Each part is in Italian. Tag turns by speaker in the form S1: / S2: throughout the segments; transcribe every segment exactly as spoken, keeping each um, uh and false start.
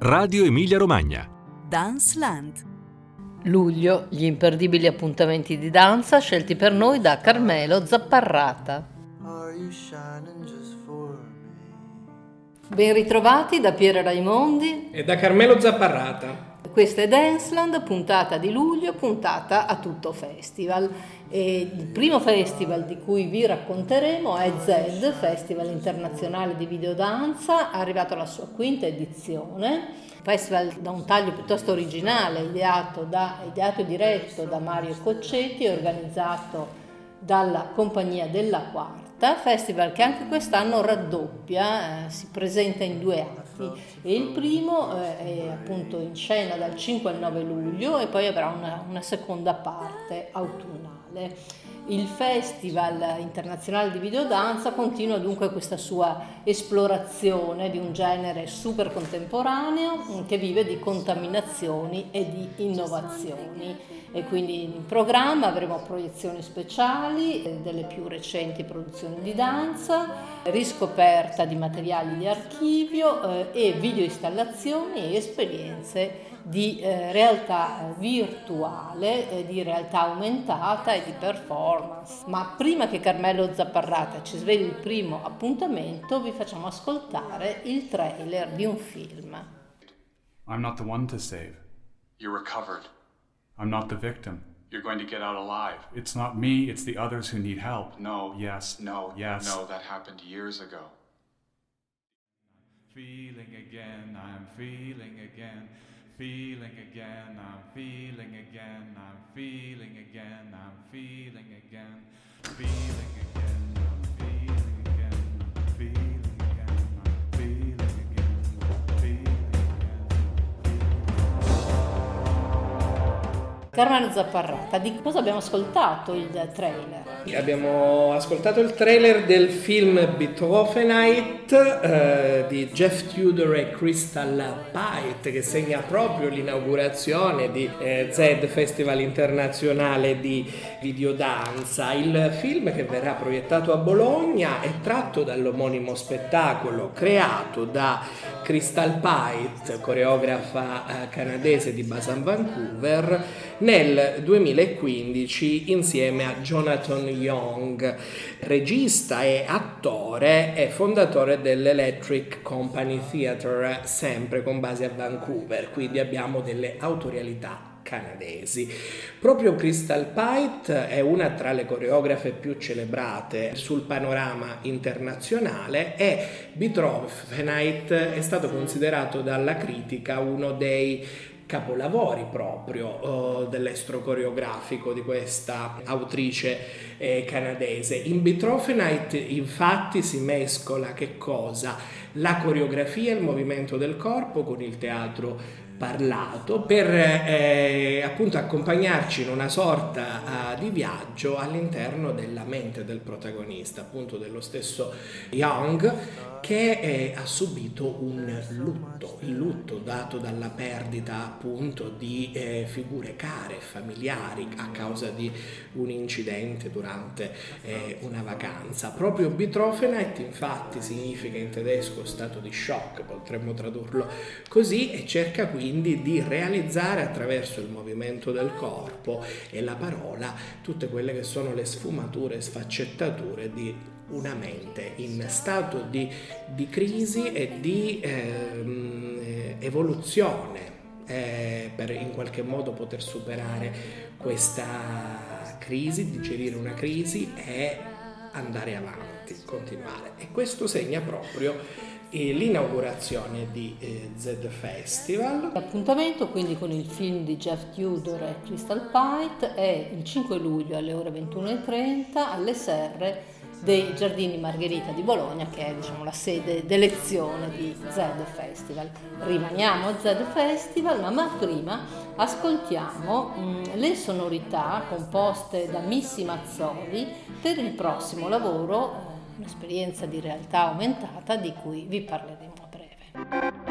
S1: Radio Emilia Romagna.
S2: Danceland.
S3: Luglio, gli imperdibili appuntamenti di danza scelti per noi da Carmelo Zapparrata. Ben ritrovati da Piera Raimondi
S4: e da Carmelo Zapparrata.
S3: Questa è Danceland, puntata di luglio, puntata a tutto festival. E il primo festival di cui vi racconteremo è Z, Festival Internazionale di Videodanza, arrivato alla sua quinta edizione. Festival da un taglio piuttosto originale, ideato, da, ideato e diretto da Mario Coccetti e organizzato dalla Compagnia della Quarta. Festival che anche quest'anno raddoppia, eh, si presenta in due atti, e il primo eh, è appunto in scena dal cinque al nove luglio e poi avrà una, una seconda parte autunnale. Il Festival Internazionale di Videodanza continua dunque questa sua esplorazione di un genere super contemporaneo che vive di contaminazioni e di innovazioni, e quindi in programma avremo proiezioni speciali delle più recenti produzioni di danza, riscoperta di materiali di archivio eh, e videoinstallazioni e esperienze di eh, realtà virtuale, eh, di realtà aumentata e di performance. Ma prima che Carmelo Zapparrata ci svegli il primo appuntamento, vi facciamo ascoltare il trailer di un film.
S5: I'm not the one to save.
S6: You're recovered.
S5: I'm not the victim.
S6: You're going to get out alive.
S5: It's not me, it's the others who need help.
S6: No.
S5: Yes.
S6: No.
S5: Yes.
S6: No, that happened years ago.
S5: Feeling again, I'm feeling again. Feeling again, I'm feeling again, I'm feeling again, I'm feeling again, feeling again, I'm feeling again, I'm feeling again, I'm feeling again, feeling again.
S3: Carmelo Zapparrata, di cosa abbiamo ascoltato il trailer?
S4: Abbiamo ascoltato il trailer del film Beethovenite eh, di Jeff Tudor e Crystal Pite, che segna proprio l'inaugurazione di eh, Z, Festival Internazionale di Videodanza. Il film, che verrà proiettato a Bologna, è tratto dall'omonimo spettacolo creato da Crystal Pite, coreografa eh, canadese di base a Vancouver, nel duemilaquindici insieme a Jonathan Young, regista e attore e fondatore dell'Electric Company Theatre, sempre con base a Vancouver, quindi abbiamo delle autorialità canadesi. Proprio Crystal Pite è una tra le coreografe più celebrate sul panorama internazionale e Beethovenite è stato considerato dalla critica uno dei capolavori proprio uh, dell'estro coreografico di questa autrice eh, canadese. In Beethovenite infatti si mescola che cosa? La coreografia e il movimento del corpo con il teatro parlato per eh, appunto accompagnarci in una sorta uh, di viaggio all'interno della mente del protagonista, appunto dello stesso Young, che eh, ha subito un lutto, il lutto dato dalla perdita appunto di eh, figure care, familiari, a causa di un incidente durante eh, una vacanza. Proprio Beethovenite infatti significa in tedesco stato di shock, potremmo tradurlo così, e cerca quindi di realizzare attraverso il movimento del corpo e la parola tutte quelle che sono le sfumature e sfaccettature di una mente in stato di, di crisi e di ehm, evoluzione eh, per in qualche modo poter superare questa crisi, digerire una crisi e andare avanti, continuare. E questo segna proprio eh, l'inaugurazione di eh, Z Festival.
S3: L'appuntamento quindi con il film di Jeff Tudor e Crystal Pite è il cinque luglio alle ore ventuno e trenta alle Serre dei Giardini Margherita di Bologna, che è, diciamo, la sede d'elezione di Z Festival. Rimaniamo a Z Festival, ma, ma prima ascoltiamo mh, le sonorità composte da Missy Mazzoli per il prossimo lavoro, eh, un'esperienza di realtà aumentata di cui vi parleremo a breve.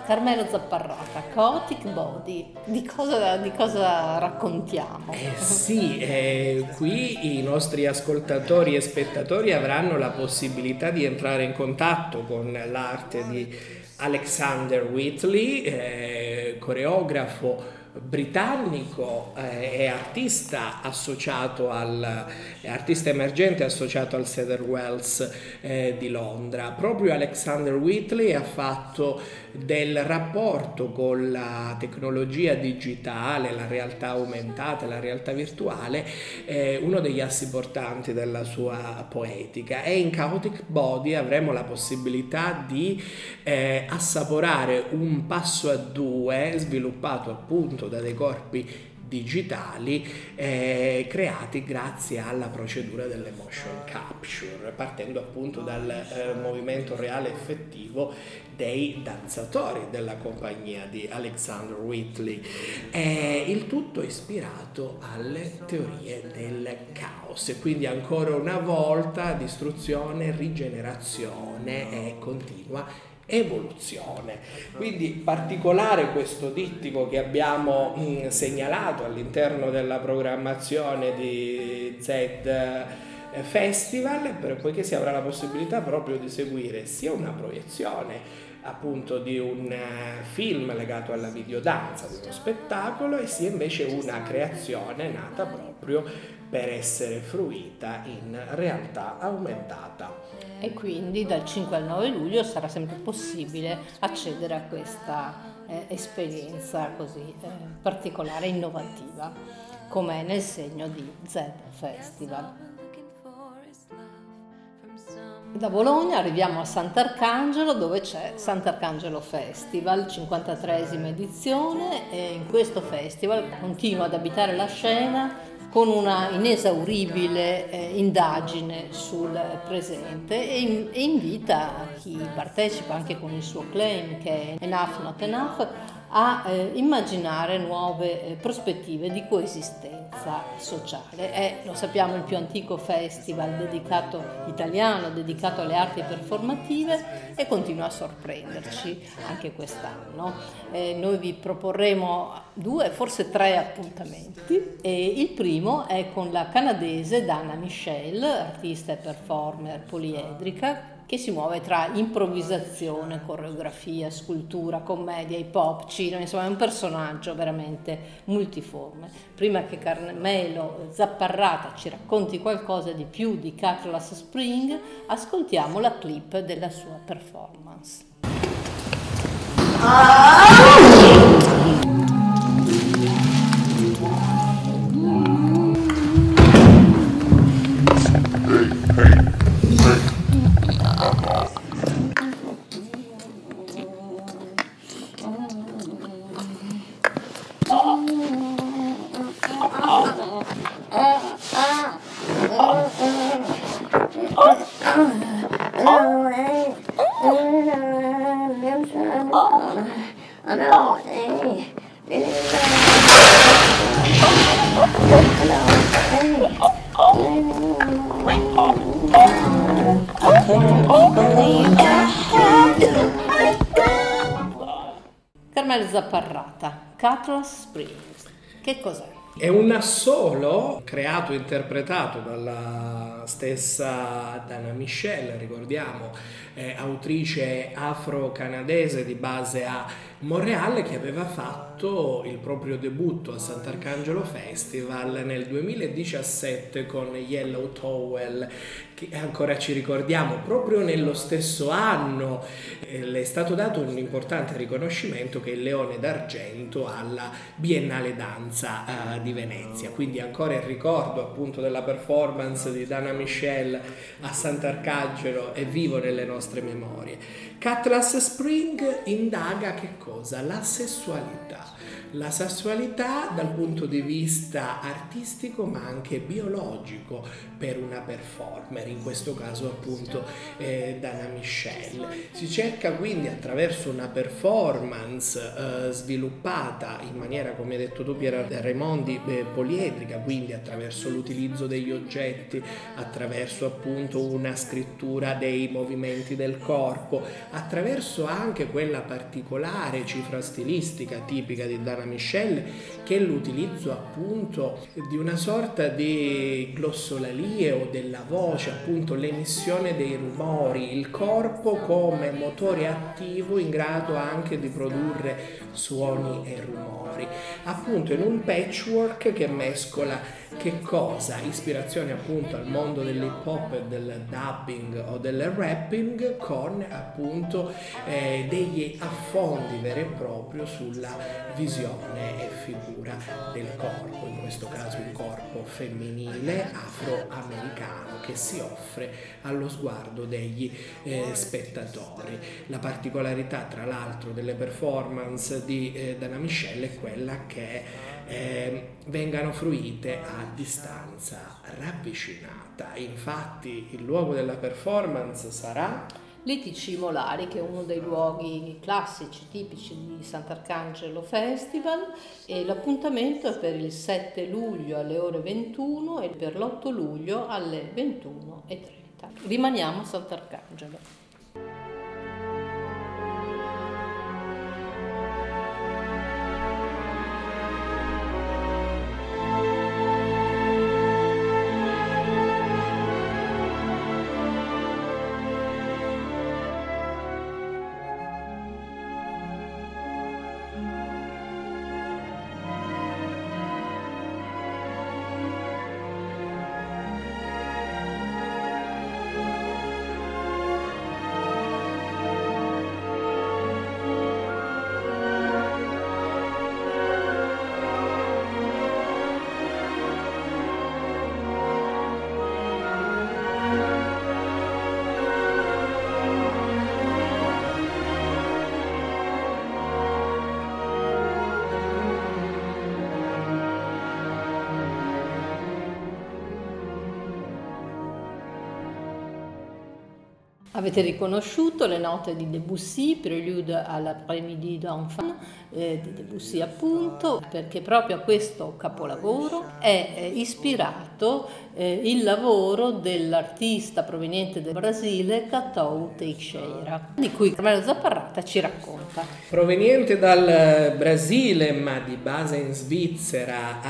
S3: Carmelo Zapparrata, Chaotic Body, di cosa, di cosa raccontiamo?
S4: Eh sì, eh, qui i nostri ascoltatori e spettatori avranno la possibilità di entrare in contatto con l'arte di Alexander Wheatley, eh, coreografo britannico eh, e artista associato al è artista emergente associato al Cedar Wells eh, di Londra. Proprio Alexander Wheatley ha fatto del rapporto con la tecnologia digitale, la realtà aumentata, la realtà virtuale eh, uno degli assi portanti della sua poetica, e in Chaotic Body avremo la possibilità di eh, assaporare un passo a due sviluppato appunto da dei corpi digitali eh, creati grazie alla procedura delle motion capture, partendo appunto dal eh, movimento reale effettivo dei danzatori della compagnia di Alexander Wheatley. Eh, il tutto ispirato alle teorie del caos, e quindi ancora una volta distruzione, rigenerazione e continua evoluzione. Quindi particolare questo dittico che abbiamo mh, segnalato all'interno della programmazione di Zed Festival, poiché si avrà la possibilità proprio di seguire sia una proiezione appunto di un film legato alla videodanza, di uno spettacolo, e sia invece una creazione nata proprio per essere fruita in realtà aumentata.
S3: E quindi dal cinque al nove luglio sarà sempre possibile accedere a questa eh, esperienza così eh, particolare e innovativa, come è nel segno di Zed Festival. Da Bologna arriviamo a Sant'Arcangelo, dove c'è Sant'Arcangelo Festival, cinquantatreesima edizione, e in questo festival continua ad abitare la scena con una inesauribile eh, indagine sul presente, e, in, e invita chi partecipa anche con il suo claim, che è Enough Not Enough, a eh, immaginare nuove eh, prospettive di coesistenza sociale. È, lo sappiamo, il più antico festival dedicato italiano, dedicato alle arti performative, e continua a sorprenderci anche quest'anno. Eh, noi vi proporremo due, forse tre appuntamenti, e il primo è con la canadese Dana Michelle, artista e performer poliedrica, che si muove tra improvvisazione, coreografia, scultura, commedia, hip hop, cinema, insomma è un personaggio veramente multiforme. Prima che Carmelo Zapparrata ci racconti qualcosa di più di Cutlass Spring, ascoltiamo la clip della sua performance. Carmelo Zapparrata, Cutlass Springs, che cos'è?
S4: È un assolo creato e interpretato dalla stessa Dana Michelle, ricordiamo, eh, autrice afro-canadese di base a Montreal, che aveva fatto il proprio debutto a Sant'Arcangelo Festival nel duemiladiciassette con Yellow Towel, che ancora ci ricordiamo. Proprio nello stesso anno eh, le è stato dato un importante riconoscimento, che è il Leone d'Argento alla Biennale Danza eh, di Venezia, quindi ancora il ricordo appunto della performance di Dana Michelle a Sant'Arcangelo è vivo nelle nostre memorie. Cutlass Spring indaga che cosa? La sessualità. La sessualità dal punto di vista artistico ma anche biologico per una performer, in questo caso appunto eh, Dana Michelle. Si cerca quindi attraverso una performance eh, sviluppata in maniera, come hai detto tu Piera Raimondi, eh, poliedrica, quindi attraverso l'utilizzo degli oggetti, attraverso appunto una scrittura dei movimenti del corpo, attraverso anche quella particolare cifra stilistica tipica di Dana Michel, che è l'utilizzo appunto di una sorta di glossolalie o della voce, appunto l'emissione dei rumori, il corpo come motore attivo in grado anche di produrre suoni e rumori, appunto in un patchwork che mescola che cosa? Ispirazione appunto al mondo dell'hip hop e del dubbing o del rapping, con appunto eh, degli affondi veri e propri sulla visione e figura del corpo, in questo caso un corpo femminile afroamericano che si offre allo sguardo degli eh, spettatori. La particolarità tra l'altro delle performance di eh, Dana Michel è quella che eh, vengano fruite a distanza ravvicinata. Infatti il luogo della performance sarà
S3: Liti Cimolari, che è uno dei luoghi classici, tipici di Sant'Arcangelo Festival, e l'appuntamento è per il sette luglio alle ore ventuno e per l'otto luglio alle ventuno e trenta. Rimaniamo a Sant'Arcangelo. Avete riconosciuto le note di Debussy, Prelude à l'après-midi d'enfant, eh, di Debussy appunto, perché proprio a questo capolavoro è eh, ispirato eh, il lavoro dell'artista proveniente del Brasile, Catou Teixeira, di cui Carmelo Zapparrata ci racconta.
S4: Proveniente dal Brasile ma di base in Svizzera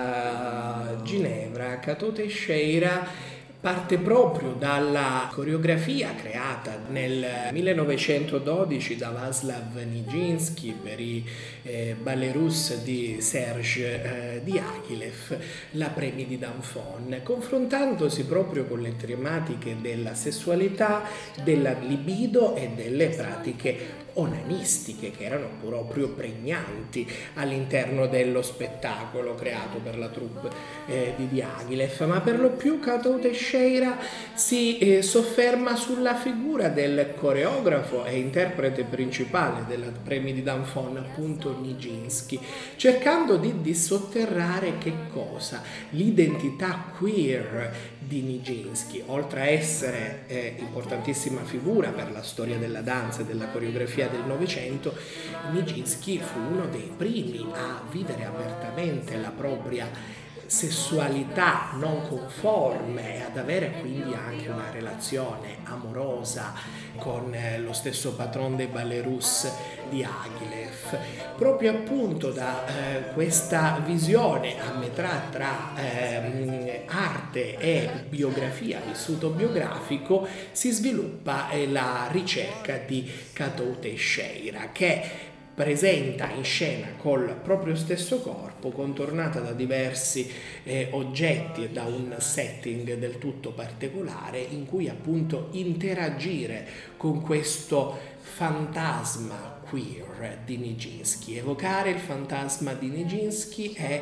S4: a Ginevra, Catou Teixeira parte proprio dalla coreografia creata nel millenovecentododici da Václav Nijinsky per i eh, ballet russe di Serge eh, Diaghilev, l'après-midi d'enfant, confrontandosi proprio con le tematiche della sessualità, della libido e delle pratiche onanistiche che erano proprio pregnanti all'interno dello spettacolo creato per la troupe eh, di Diaghilev, ma per lo più Catou Teixeira si eh, sofferma sulla figura del coreografo e interprete principale dell'après-midi d'enfant, appunto Nijinsky, cercando di dissotterrare che cosa? L'identità queer di Nijinsky, oltre a essere eh, importantissima figura per la storia della danza e della coreografia del Novecento, Nijinsky fu uno dei primi a vivere apertamente la propria sessualità non conforme e ad avere quindi anche una relazione amorosa con lo stesso patron dei ballet russi Diaghilev, proprio appunto da eh, questa visione a metà tra eh, arte e biografia, vissuto biografico, si sviluppa eh, la ricerca di Catou Teixeira, che presenta in scena col proprio stesso corpo, contornata da diversi eh, oggetti e da un setting del tutto particolare, in cui appunto interagire con questo fantasma queer di Nijinsky. Evocare il fantasma di Nijinsky e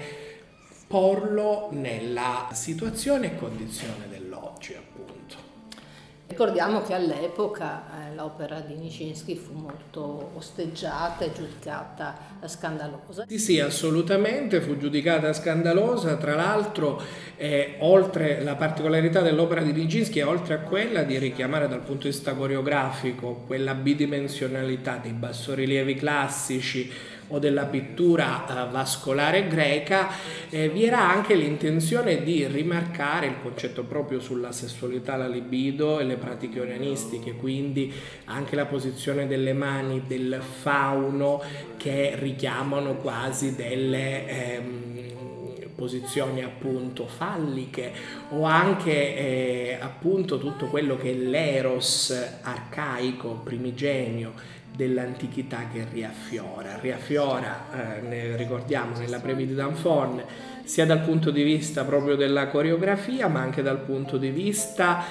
S4: porlo nella situazione e condizione dell'oggi, appunto.
S3: Ricordiamo che all'epoca eh, l'opera di Nijinsky fu molto osteggiata e giudicata scandalosa.
S4: Sì, sì, assolutamente, fu giudicata scandalosa. Tra l'altro, eh, oltre la particolarità dell'opera di Nijinsky, oltre a quella di richiamare dal punto di vista coreografico quella bidimensionalità dei bassorilievi classici o della pittura eh, vascolare greca, eh, vi era anche l'intenzione di rimarcare il concetto proprio sulla sessualità, la libido e le pratiche onanistiche, quindi anche la posizione delle mani, del fauno, che richiamano quasi delle ehm, posizioni appunto falliche, o anche eh, appunto tutto quello che è l'eros arcaico, primigenio dell'antichità, che riaffiora, riaffiora, eh, ne ricordiamo nella Previa di Danfon, sia dal punto di vista proprio della coreografia, ma anche dal punto di vista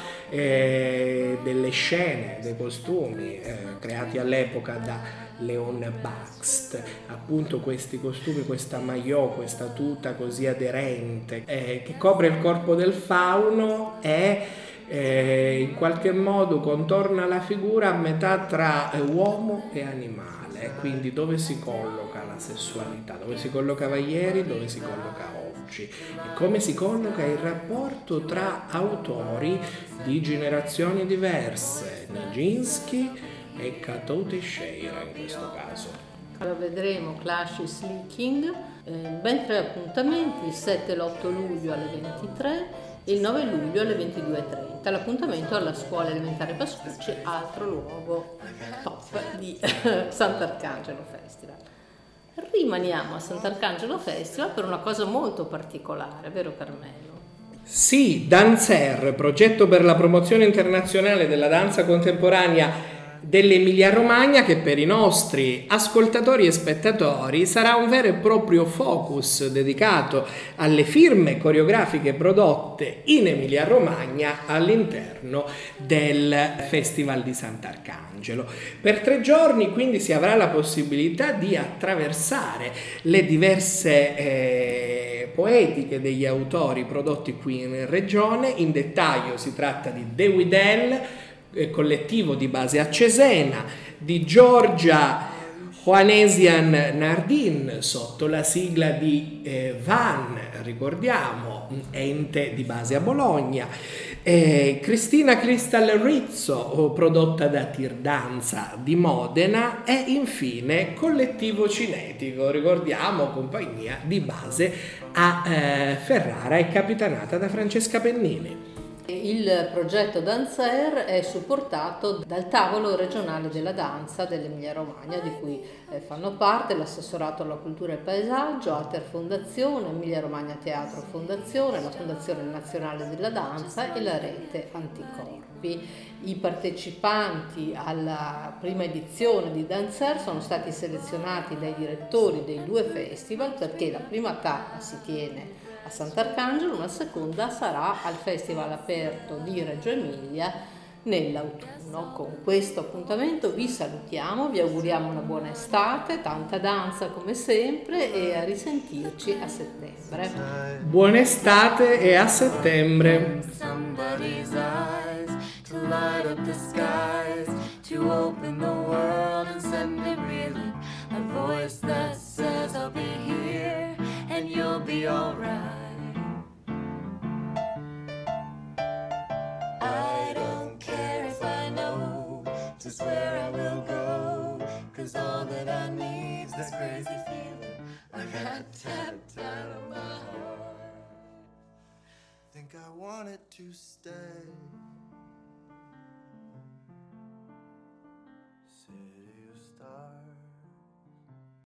S4: eh, delle scene, dei costumi eh, creati all'epoca da Leon Bakst, appunto questi costumi, questa maillot, questa tuta così aderente eh, che copre il corpo del fauno e eh, in qualche modo contorna la figura a metà tra eh, uomo e animale, quindi dove si colloca la sessualità, dove si collocava ieri, dove si colloca oggi, e come si colloca il rapporto tra autori di generazioni diverse, Nijinsky e Kato Teixeira in questo caso.
S3: Allora vedremo Clash is Leaking, eh, ben tre appuntamenti, il sette e l'otto luglio alle ventitré e il nove luglio alle ventidue e trenta. L'appuntamento alla scuola elementare Pascucci, altro luogo top di Sant'Arcangelo Festival. Rimaniamo a Sant'Arcangelo Festival per una cosa molto particolare, vero Carmelo?
S4: Sì, Danzer, progetto per la promozione internazionale della danza contemporanea dell'Emilia Romagna, che per i nostri ascoltatori e spettatori sarà un vero e proprio focus dedicato alle firme coreografiche prodotte in Emilia Romagna all'interno del Festival di Sant'Arcangelo. Per tre giorni quindi si avrà la possibilità di attraversare le diverse eh, poetiche degli autori prodotti qui in regione. In dettaglio si tratta di De Widel, collettivo di base a Cesena, di Giorgia Juanesian Nardin sotto la sigla di eh, Van, ricordiamo, ente di base a Bologna, eh, Cristina Crystal Rizzo, prodotta da Tir Danza di Modena, e infine Collettivo Cinetico, ricordiamo, compagnia di base a eh, Ferrara e capitanata da Francesca Pennini.
S3: Il progetto Danzer è supportato dal tavolo regionale della danza dell'Emilia Romagna, di cui fanno parte l'assessorato alla cultura e al paesaggio, Ater Fondazione, Emilia Romagna Teatro Fondazione, la Fondazione Nazionale della Danza e la Rete Anticorpi. I partecipanti alla prima edizione di Danzer sono stati selezionati dai direttori dei due festival, perché la prima tappa si tiene a Sant'Arcangelo, una seconda sarà al Festival aperto di Reggio Emilia nell'autunno. Con questo appuntamento vi salutiamo, vi auguriamo una buona estate, tanta danza come sempre, e a risentirci a settembre.
S4: Buona estate e a settembre.
S1: You'll be alright. I don't care if I know just where I will go, 'cause all that I need's this crazy feeling I got tapped out of my heart. Think I want it to stay. City of stars.